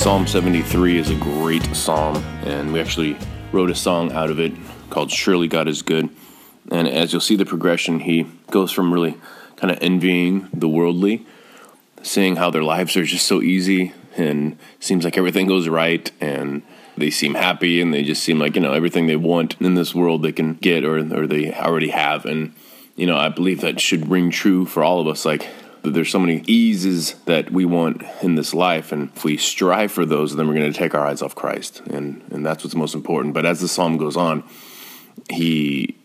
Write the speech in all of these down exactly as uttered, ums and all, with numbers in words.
Psalm seventy-three is a great psalm, and we actually wrote a song out of it called Surely God is Good. And as you'll see the progression, he goes from really kind of envying the worldly, seeing how their lives are just so easy and seems like everything goes right and they seem happy and they just seem like, you know, everything they want in this world they can get or or they already have. And, you know, I believe that should ring true for all of us. Like, there's so many eases that we want in this life, and if we strive for those, then we're going to take our eyes off Christ, and and that's what's most important. But as the psalm goes on, he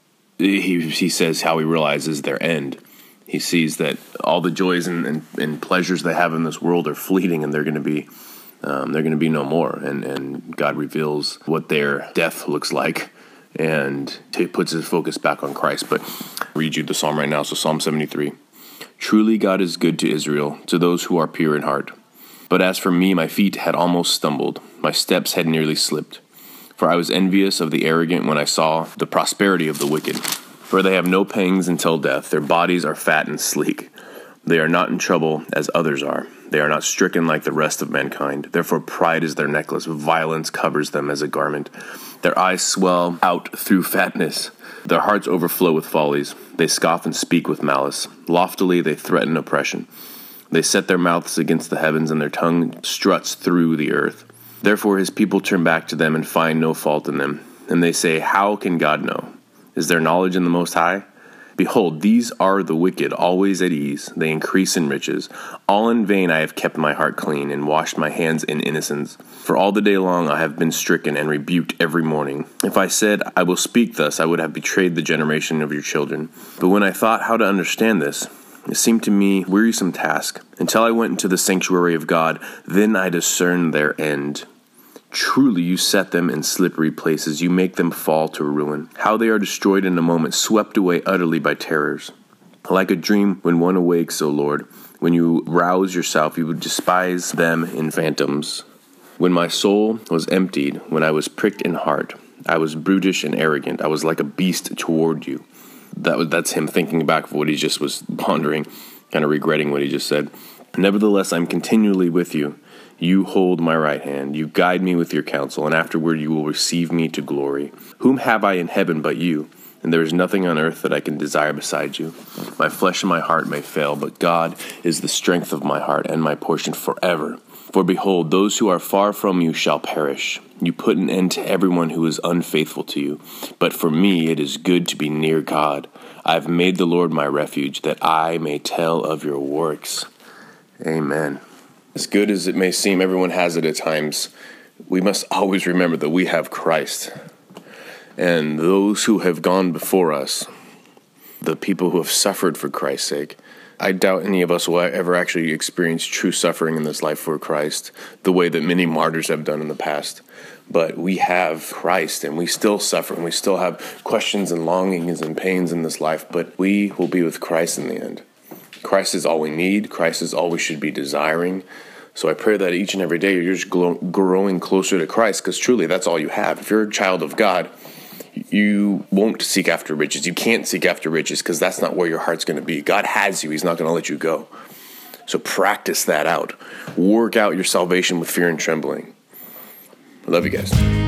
he he says how he realizes their end. He sees that all the joys and, and, and pleasures they have in this world are fleeting, and they're going to be um, they're going to be no more. And and God reveals what their death looks like, and he puts his focus back on Christ. But I'll read you the psalm right now. So Psalm seventy-three. Truly God is good to Israel, to those who are pure in heart. But as for me, my feet had almost stumbled, my steps had nearly slipped. For I was envious of the arrogant when I saw the prosperity of the wicked. For they have no pangs until death, their bodies are fat and sleek. They are not in trouble as others are. They are not stricken like the rest of mankind. Therefore pride is their necklace, violence covers them as a garment. Their eyes swell out through fatness. Their hearts overflow with follies. They scoff and speak with malice. Loftily they threaten oppression. They set their mouths against the heavens, and their tongue struts through the earth. Therefore his people turn back to them and find no fault in them. And they say, how can God know? Is there knowledge in the Most High? Behold, these are the wicked, always at ease. They increase in riches. All in vain I have kept my heart clean and washed my hands in innocence. For all the day long I have been stricken and rebuked every morning. If I said, I will speak thus, I would have betrayed the generation of your children. But when I thought how to understand this, it seemed to me a wearisome task. Until I went into the sanctuary of God, then I discerned their end. Truly you set them in slippery places, you make them fall to ruin. How they are destroyed in a moment, swept away utterly by terrors. Like a dream when one awakes, O Lord, when you rouse yourself, you would despise them in phantoms. When my soul was emptied, when I was pricked in heart, I was brutish and arrogant, I was like a beast toward you. That was, that's him thinking back of what he just was pondering, kind of regretting what he just said. Nevertheless, I'm continually with you. You hold my right hand, you guide me with your counsel, and afterward you will receive me to glory. Whom have I in heaven but you? And there is nothing on earth that I can desire beside you. My flesh and my heart may fail, but God is the strength of my heart and my portion forever. For behold, those who are far from you shall perish. You put an end to everyone who is unfaithful to you. But for me it is good to be near God. I have made the Lord my refuge, that I may tell of your works. Amen. As good as it may seem, everyone has it at times. We must always remember that we have Christ. And those who have gone before us, the people who have suffered for Christ's sake, I doubt any of us will ever actually experience true suffering in this life for Christ, the way that many martyrs have done in the past. But we have Christ, and we still suffer, and we still have questions and longings and pains in this life, but we will be with Christ in the end. Christ is all we need. Christ is all we should be desiring. So I pray that each and every day you're just growing closer to Christ, because truly that's all you have. If you're a child of God, you won't seek after riches. You can't seek after riches because that's not where your heart's going to be. God has you. He's not going to let you go. So practice that out. Work out your salvation with fear and trembling. I love you guys.